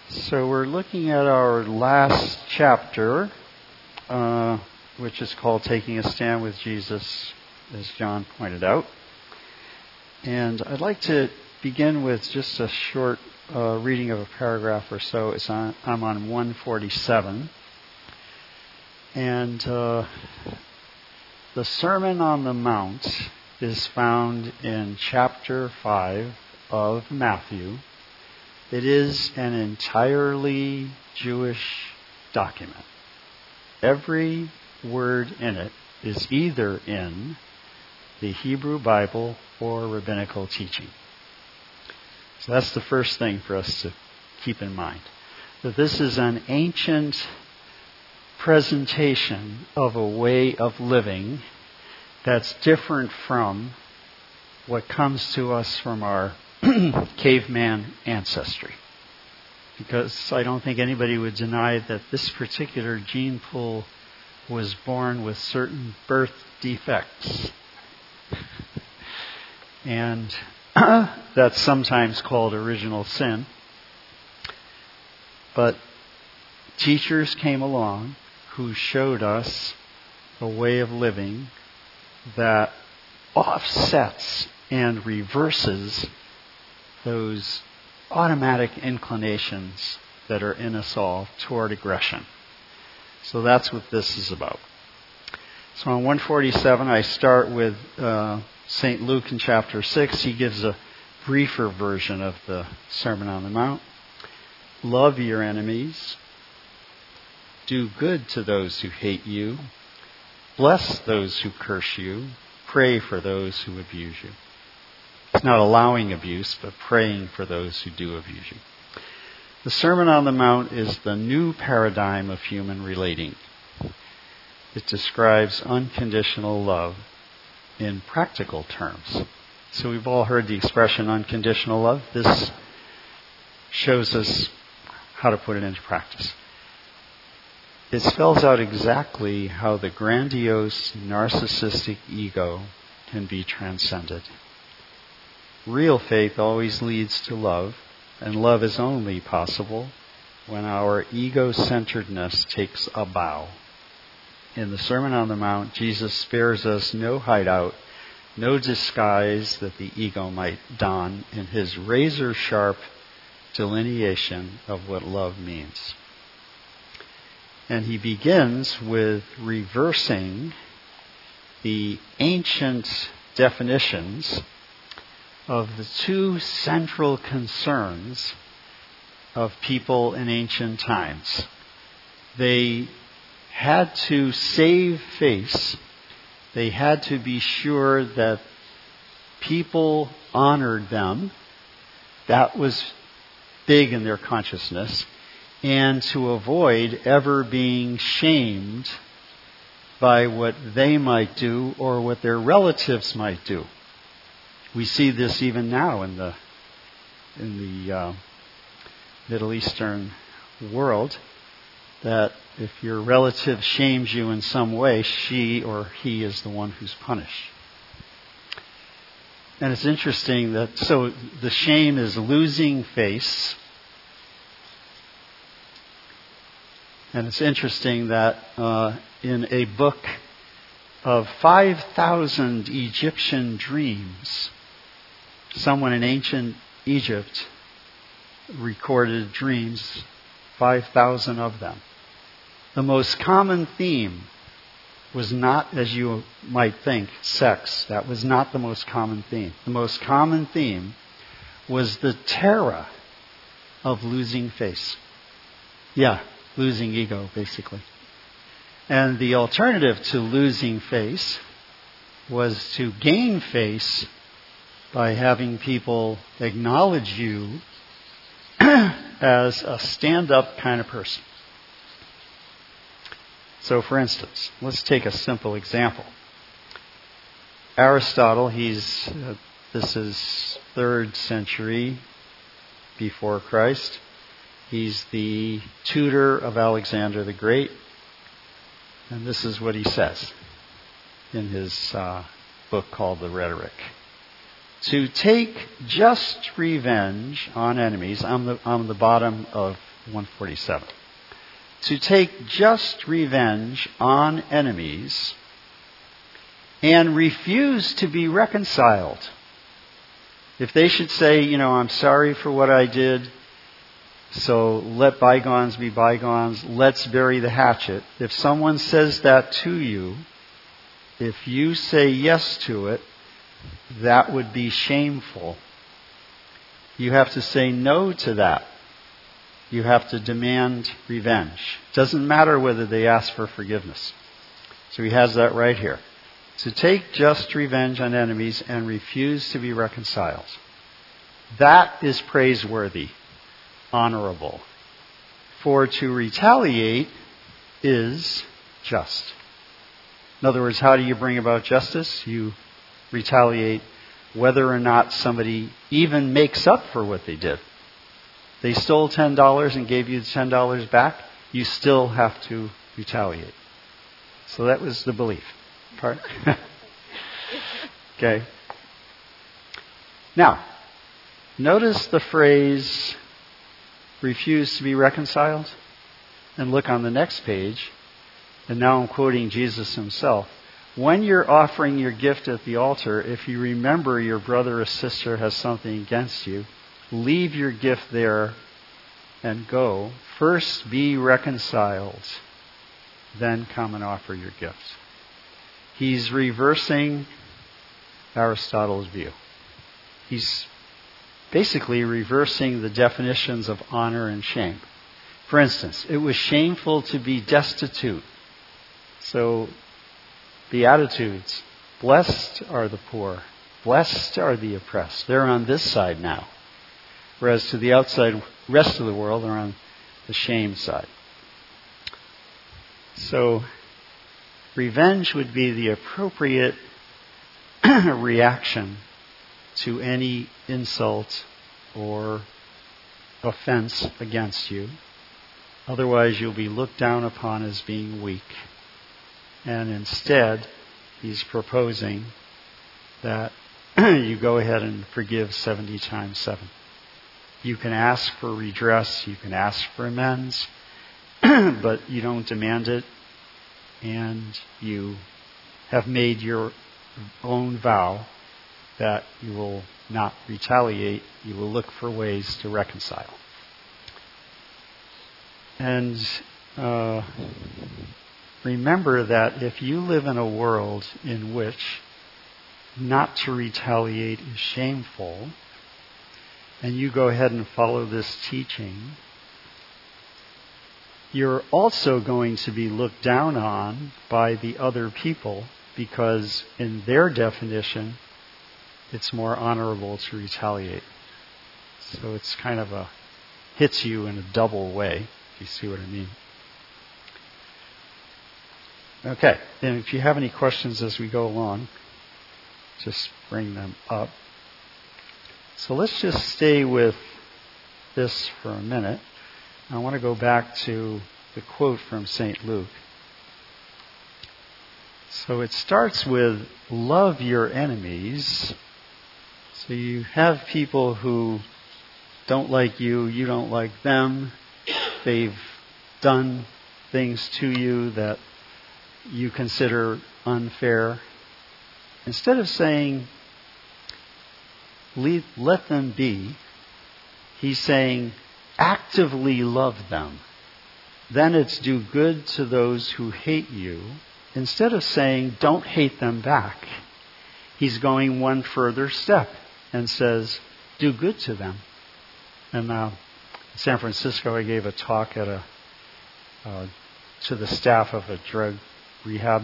So we're looking at our last chapter, which is called Taking a Stand with Jesus, as John pointed out. And I'd like to begin with just a short reading of a paragraph or so. I'm on 147. And the Sermon on the Mount is found in chapter 5 of Matthew. It is an entirely Jewish document. Every word in it is either in the Hebrew Bible or rabbinical teaching. So that's the first thing for us to keep in mind. That this is an ancient presentation of a way of living that's different from what comes to us from our caveman ancestry. Because I don't think anybody would deny that this particular gene pool was born with certain birth defects. And that's sometimes called original sin. But teachers came along who showed us a way of living that offsets and reverses those automatic inclinations that are in us all toward aggression. So that's what this is about. So on 147, I start with St. Luke in chapter 6. He gives a briefer version of the Sermon on the Mount. Love your enemies. Do good to those who hate you. Bless those who curse you. Pray for those who abuse you. It's not allowing abuse, but praying for those who do abuse you. The Sermon on the Mount is the new paradigm of human relating. It describes unconditional love in practical terms. So we've all heard the expression unconditional love. This shows us how to put it into practice. It spells out exactly how the grandiose narcissistic ego can be transcended. Real faith always leads to love, and love is only possible when our ego-centeredness takes a bow. In the Sermon on the Mount, Jesus spares us no hideout, no disguise that the ego might don in his razor-sharp delineation of what love means. And he begins with reversing the ancient definitions of the two central concerns of people in ancient times. They had to save face. They had to be sure that people honored them. That was big in their consciousness. And to avoid ever being shamed by what they might do or what their relatives might do. We see this even now in the Middle Eastern world, that if your relative shames you in some way, she or he is the one who's punished. And it's interesting that, so the shame is losing face. And it's interesting that in a book of 5,000 Egyptian dreams, someone in ancient Egypt recorded dreams, 5,000 of them. The most common theme was not, as you might think, sex. That was not the most common theme. The most common theme was the terror of losing face. Yeah, losing ego, basically. And the alternative to losing face was to gain face by having people acknowledge you as a stand-up kind of person. So, for instance, let's take a simple example. Aristotle, this is 3rd century before Christ. He's the tutor of Alexander the Great. And this is what he says in his book called The Rhetoric. To take just revenge on enemies. I'm the bottom of 147. To take just revenge on enemies and refuse to be reconciled. If they should say, I'm sorry for what I did, so let bygones be bygones, let's bury the hatchet. If someone says that to you, if you say yes to it, that would be shameful. You have to say no to that. You have to demand revenge. It doesn't matter whether they ask for forgiveness. So he has that right here. To take just revenge on enemies and refuse to be reconciled. That is praiseworthy, honorable. For to retaliate is just. In other words, how do you bring about justice? You retaliate whether or not somebody even makes up for what they did. They stole $10 and gave you the $10 back, you still have to retaliate. So that was the belief part. Okay. Now, notice the phrase, refuse to be reconciled. And look on the next page. And now I'm quoting Jesus himself. When you're offering your gift at the altar, if you remember your brother or sister has something against you, leave your gift there and go. First be reconciled, then come and offer your gift. He's reversing Aristotle's view. He's basically reversing the definitions of honor and shame. For instance, it was shameful to be destitute. So, Beatitudes, blessed are the poor, blessed are the oppressed. They're on this side now. Whereas to the outside rest of the world, they're on the shame side. So, revenge would be the appropriate reaction to any insult or offense against you. Otherwise, you'll be looked down upon as being weak. And instead, he's proposing that you go ahead and forgive 70 times 7. You can ask for redress, you can ask for amends, but you don't demand it, and you have made your own vow that you will not retaliate, you will look for ways to reconcile. And remember that if you live in a world in which not to retaliate is shameful, and you go ahead and follow this teaching, you're also going to be looked down on by the other people because in their definition, it's more honorable to retaliate. So it's kind of hits you in a double way, if you see what I mean. Okay, and if you have any questions as we go along, just bring them up. So let's just stay with this for a minute. I want to go back to the quote from St. Luke. So it starts with, love your enemies. So you have people who don't like you, you don't like them. They've done things to you that you consider unfair. Instead of saying, let them be, he's saying, actively love them. Then it's do good to those who hate you. Instead of saying, don't hate them back, he's going one further step and says, do good to them. And in San Francisco, I gave a talk at to the staff of a drug rehab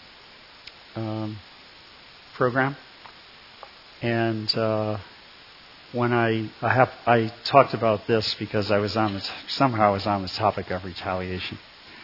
program. And when I talked about this because I was somehow on the topic of retaliation.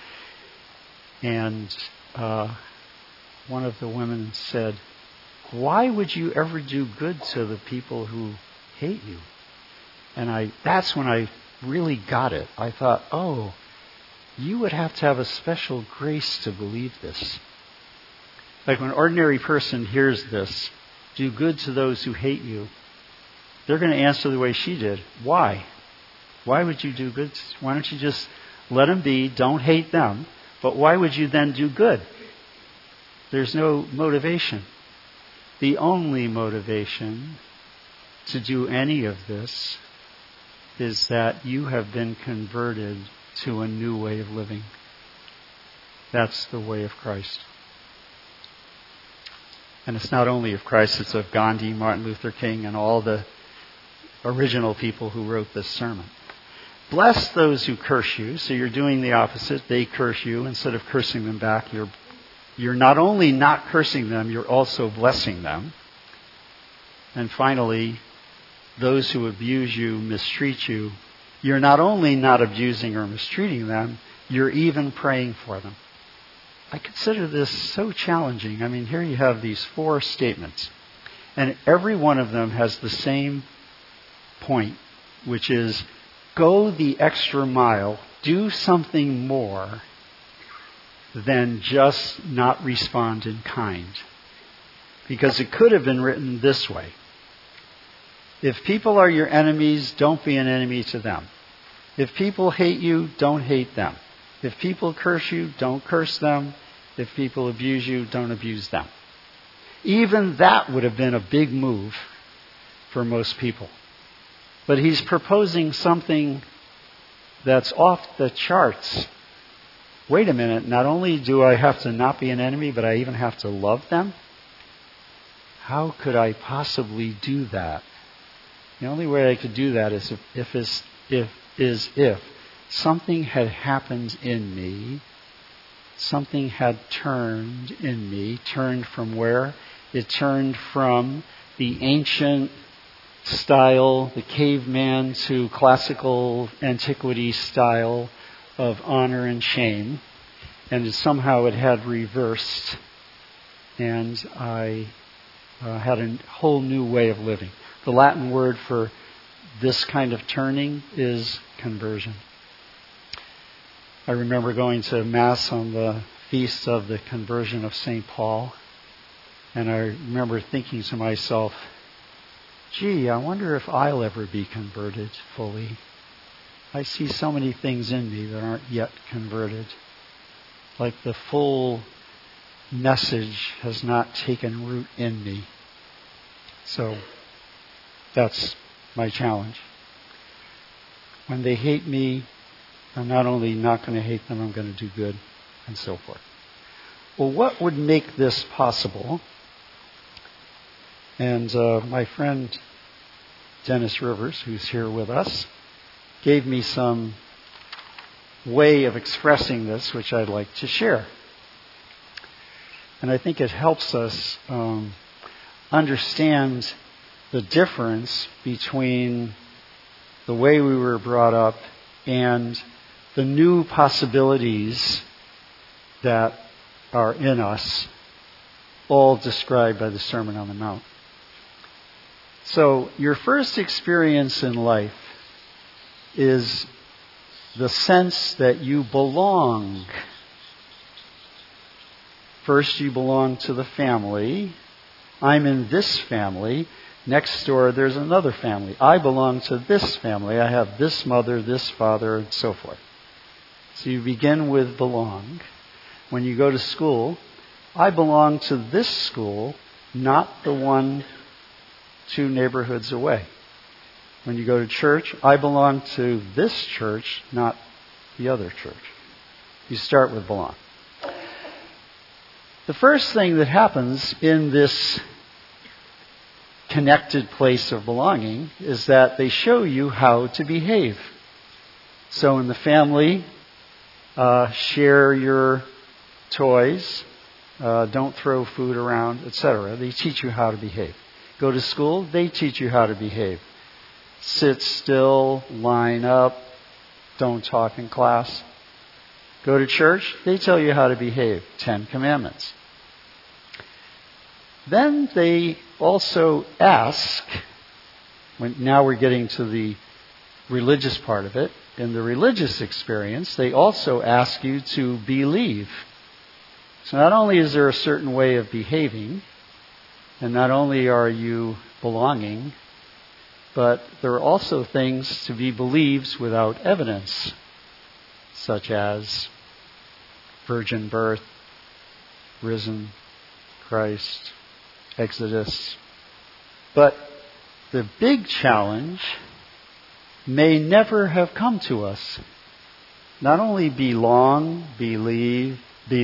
And one of the women said, why would you ever do good to the people who hate you? And that's when I really got it. I thought, oh, you would have to have a special grace to believe this. Like when an ordinary person hears this, do good to those who hate you, they're going to answer the way she did. Why? Why would you do good? Why don't you just let them be, don't hate them, but why would you then do good? There's no motivation. The only motivation to do any of this is that you have been converted to a new way of living. That's the way of Christ. And it's not only of Christ, it's of Gandhi, Martin Luther King, and all the original people who wrote this sermon. Bless those who curse you. So you're doing the opposite. They curse you. Instead of cursing them back, you're not only not cursing them, you're also blessing them. And finally, those who abuse you, mistreat you, you're not only not abusing or mistreating them, you're even praying for them. I consider this so challenging. I mean, here you have these 4 statements, and every one of them has the same point, which is go the extra mile, do something more than just not respond in kind. Because it could have been written this way. If people are your enemies, don't be an enemy to them. If people hate you, don't hate them. If people curse you, don't curse them. If people abuse you, don't abuse them. Even that would have been a big move for most people. But he's proposing something that's off the charts. Wait a minute, not only do I have to not be an enemy, but I even have to love them? How could I possibly do that? The only way I could do that is if something had happened in me, something had turned in me. Turned from where? It turned from the ancient style, the caveman, to classical antiquity style of honor and shame. And somehow it had reversed. And I had a whole new way of living. The Latin word for this kind of turning is conversion. I remember going to Mass on the feast of the conversion of St. Paul. And I remember thinking to myself, gee, I wonder if I'll ever be converted fully. I see so many things in me that aren't yet converted. Like the full message has not taken root in me. So that's my challenge. When they hate me, I'm not only not going to hate them, I'm going to do good, and so forth. Well, what would make this possible? And my friend Dennis Rivers, who's here with us, gave me some way of expressing this, which I'd like to share. And I think it helps us understand the difference between the way we were brought up and the new possibilities that are in us, all described by the Sermon on the Mount. So your first experience in life is the sense that you belong. First, you belong to the family. I'm in this family. Next door, there's another family. I belong to this family. I have this mother, this father, and so forth. So you begin with belong. When you go to school, I belong to this school, not the one 2 neighborhoods away. When you go to church, I belong to this church, not the other church. You start with belong. The first thing that happens in this connected place of belonging is that they show you how to behave. So in the family, share your toys, don't throw food around, etc. They teach you how to behave. Go to school, they teach you how to behave. Sit still, line up, don't talk in class. Go to church, they tell you how to behave. 10 Commandments. Then they also ask, now we're getting to the religious part of it. In the religious experience, they also ask you to believe. So not only is there a certain way of behaving, and not only are you belonging, But there are also things to be believed without evidence, such as virgin birth, risen Christ, Exodus. But the big challenge may never have come to us. Not only belong, behave,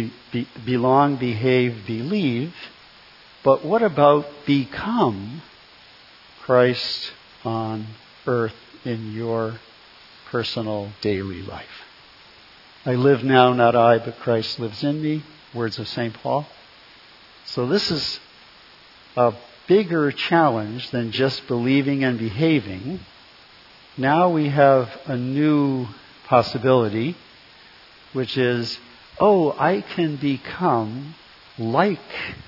believe, but what about become Christ on earth in your personal daily life? I live now, not I, but Christ lives in me. Words of St. Paul. So this is a bigger challenge than just believing and behaving. Now we have a new possibility, which is, I can become like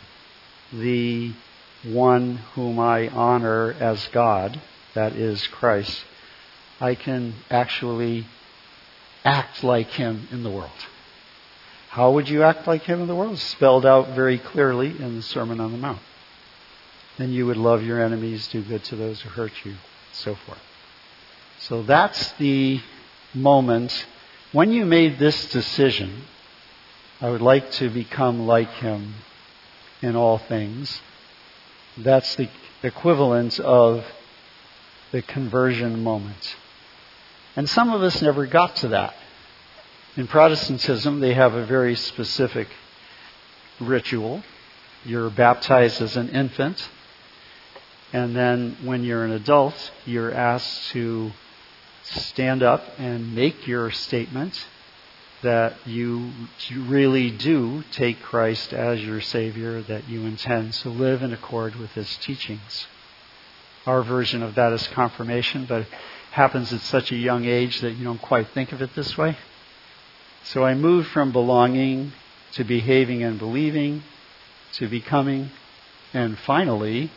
the one whom I honor as God, that is Christ. I can actually act like Him in the world. How would you act like Him in the world? It's spelled out very clearly in the Sermon on the Mount. Then you would love your enemies, do good to those who hurt you, so forth. So that's the moment. When you made this decision, I would like to become like Him in all things. That's the equivalent of the conversion moment. And some of us never got to that. In Protestantism, they have a very specific ritual. You're baptized as an infant. And then when you're an adult, you're asked to stand up and make your statement that you really do take Christ as your Savior, that you intend to live in accord with His teachings. Our version of that is confirmation, but it happens at such a young age that you don't quite think of it this way. So I moved from belonging to behaving and believing to becoming, and finally,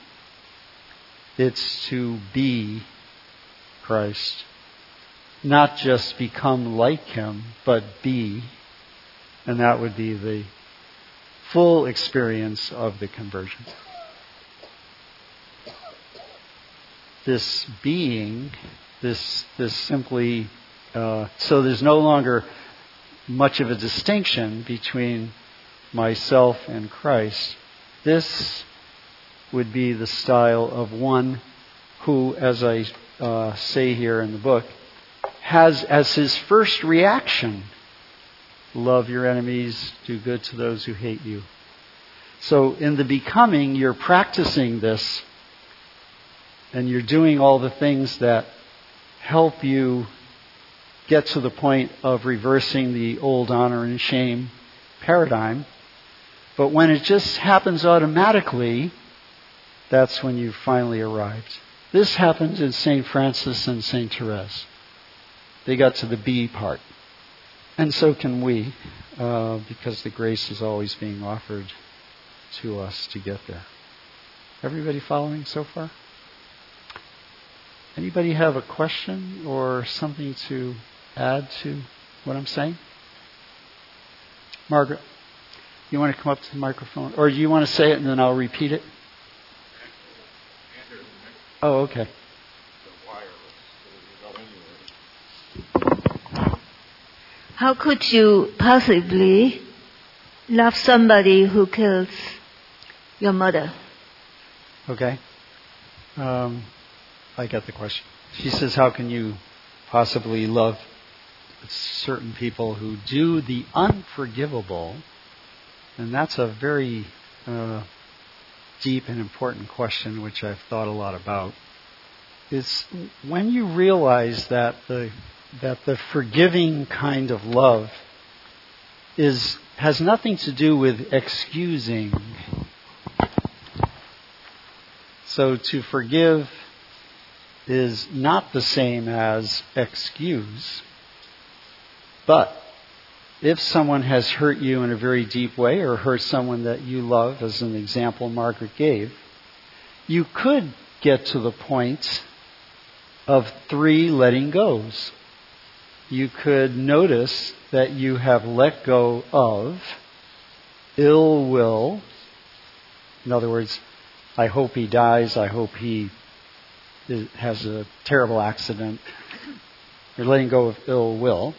it's to be Christ. Not just become like Him, but be. And that would be the full experience of the conversion. This being, this simply, so there's no longer much of a distinction between myself and Christ. This would be the style of one who, as I say here in the book, has as his first reaction, love your enemies, do good to those who hate you. So in the becoming, you're practicing this, and you're doing all the things that help you get to the point of reversing the old honor and shame paradigm. But when it just happens automatically, that's when you've finally arrived. This happened in St. Francis and St. Therese. They got to the B part. And so can we, because the grace is always being offered to us to get there. Everybody following so far? Anybody have a question or something to add to what I'm saying? Margaret, you want to come up to the microphone? Or do you want to say it and then I'll repeat it? Oh, okay. How could you possibly love somebody who kills your mother? Okay. I get the question. She says, how can you possibly love certain people who do the unforgivable? And that's a very deep and important question, which I've thought a lot about. Is when you realize that the forgiving kind of love has nothing to do with excusing. So to forgive is not the same as excuse. But if someone has hurt you in a very deep way, or hurt someone that you love, as an example Margaret gave, you could get to the point of 3 letting goes. You could notice that you have let go of ill will. In other words, I hope he dies, I hope he has a terrible accident. You're letting go of ill will.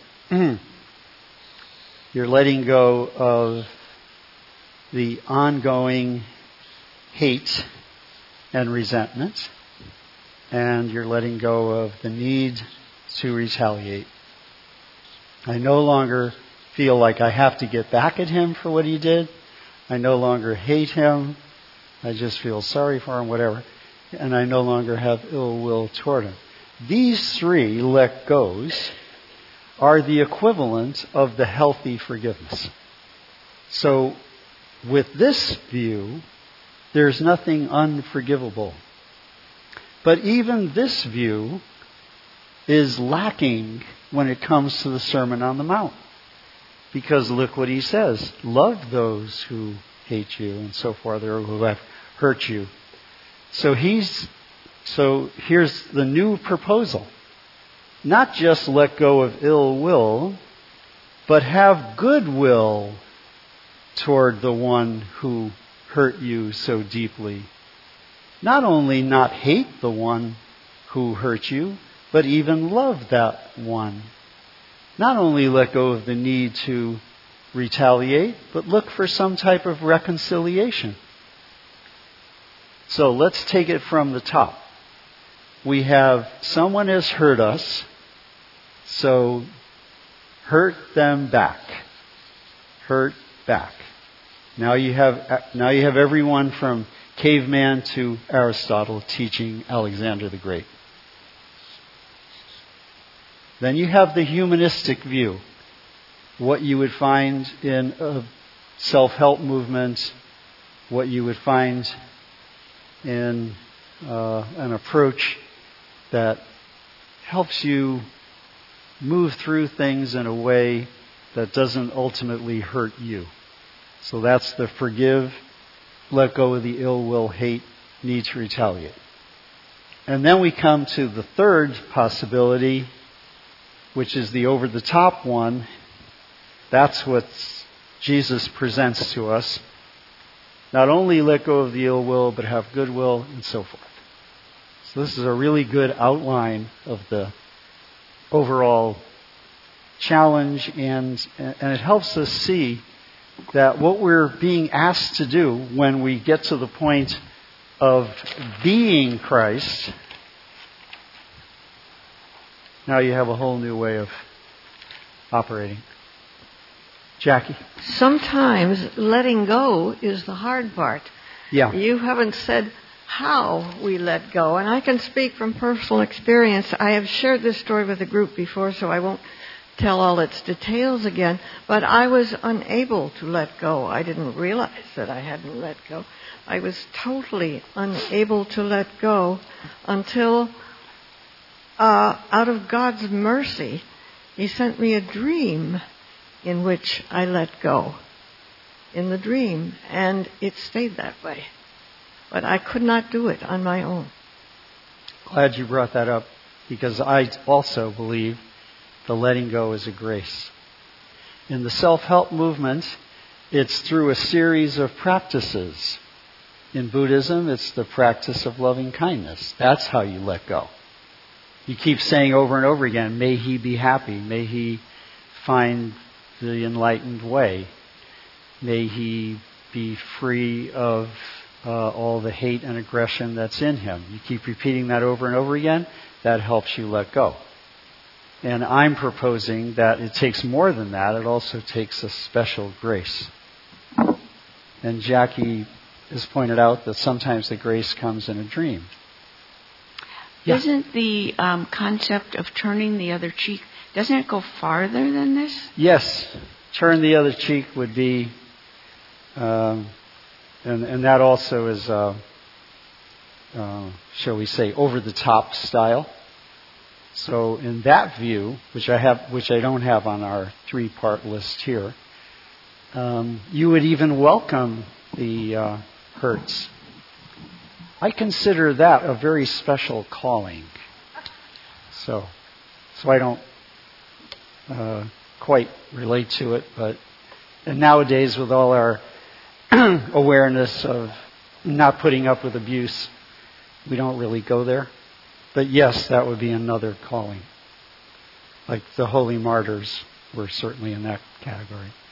You're letting go of the ongoing hate and resentment. And you're letting go of the need to retaliate. I no longer feel like I have to get back at him for what he did. I no longer hate him. I just feel sorry for him, whatever. And I no longer have ill will toward him. These three let goes are the equivalent of the healthy forgiveness. So, with this view, there's nothing unforgivable. But even this view is lacking when it comes to the Sermon on the Mount. Because look what he says. Love those who hate you and so forth, or who have hurt you. So here's the new proposal. Not just let go of ill will, but have goodwill toward the one who hurt you so deeply. Not only not hate the one who hurt you, but even love that one. Not only let go of the need to retaliate, but look for some type of reconciliation. So let's take it from the top. We have someone has hurt us, so hurt them back. Hurt back. Now you have everyone from caveman to Aristotle teaching Alexander the Great. Then you have the humanistic view. What you would find in a self-help movement, what you would find in an approach that helps you move through things in a way that doesn't ultimately hurt you. So that's the forgive, let go of the ill will, hate, need to retaliate. And then we come to the third possibility, which is the over-the-top one. That's what Jesus presents to us. Not only let go of the ill will, but have goodwill and so forth. So this is a really good outline of the overall challenge, and it helps us see that what we're being asked to do when we get to the point of being Christ, now you have a whole new way of operating. Jackie? Sometimes letting go is the hard part. Yeah. You haven't said how we let go, and I can speak from personal experience. I have shared this story with a group before, so I won't tell all its details again, but I was unable to let go. I didn't realize that I hadn't let go. I was totally unable to let go until, out of God's mercy, He sent me a dream in which I let go. In the dream, and it stayed that way. But I could not do it on my own. Glad you brought that up, because I also believe the letting go is a grace. In the self-help movement, it's through a series of practices. In Buddhism, it's the practice of loving kindness. That's how you let go. You keep saying over and over again, may he be happy, may he find the enlightened way, may he be free of all the hate and aggression that's in him. You keep repeating that over and over again, that helps you let go. And I'm proposing that it takes more than that. It also takes a special grace. And Jackie has pointed out that sometimes the grace comes in a dream. Yeah. Isn't the concept of turning the other cheek, doesn't it go farther than this? Yes. Turn the other cheek would be, and that also is, shall we say, over-the-top style. So in that view, which I don't have on our 3-part list here, you would even welcome the hurts. I consider that a very special calling. So I don't quite relate to it, and nowadays with all our awareness of not putting up with abuse, we don't really go there. But yes, that would be another calling. Like the holy martyrs were certainly in that category.